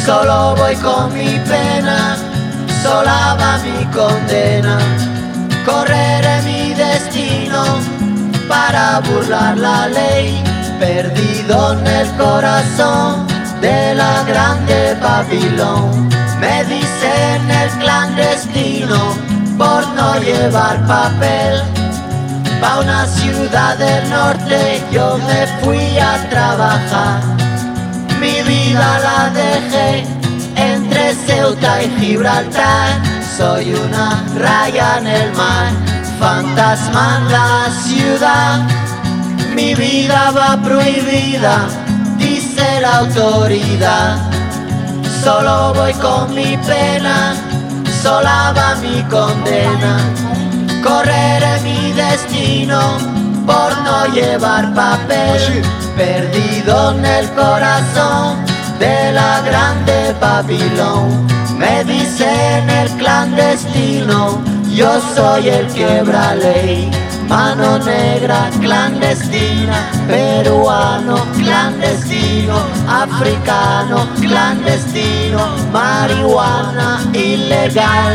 Solo voy con mi pena, sola va mi condena. Correré mi destino para burlar la ley, perdido en el corazón de la grande Babilón. Me dicen el clandestino por no llevar papel. Pa' una ciudad del norte yo me fui a trabajar. Mi vida la dejé entre Ceuta y Gibraltar. Soy una raya en el mar, fantasma en la ciudad. Mi vida va prohibida, dice la autoridad. Solo voy con mi pena, sola va mi condena. Correré mi destino por no llevar papel, perdido en el corazón de la grande Babilón. Me dicen el clandestino, yo soy el quebra ley. Mano negra clandestina, peruano clandestino, africano clandestino, marihuana ilegal.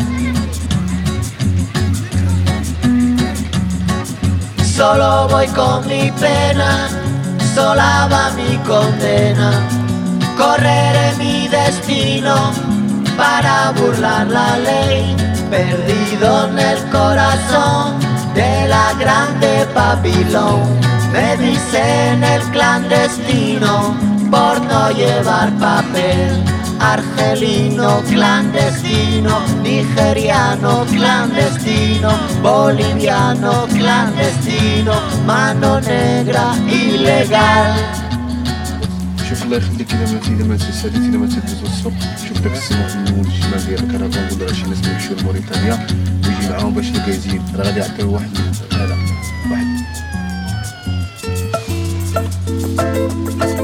Solo voy con mi pena, sola va mi condena. Correré mi destino para burlar la ley, perdido en el corazón de la grande Babilón. Me dicen el clandestino por no llevar papel. Argelino clandestino, nigeriano clandestino, boliviano clandestino, mano negra ilegal. شوف الله يخليك الا ماتي ساليت الا ما تدوز السوق. شوف داك السماح من الشمال ديال الكرفان نقول راه شي ناس يمشيو لموريتانيا ويجي معاهم باش الكايزين راه غادي يعطيو واحد هذا واحد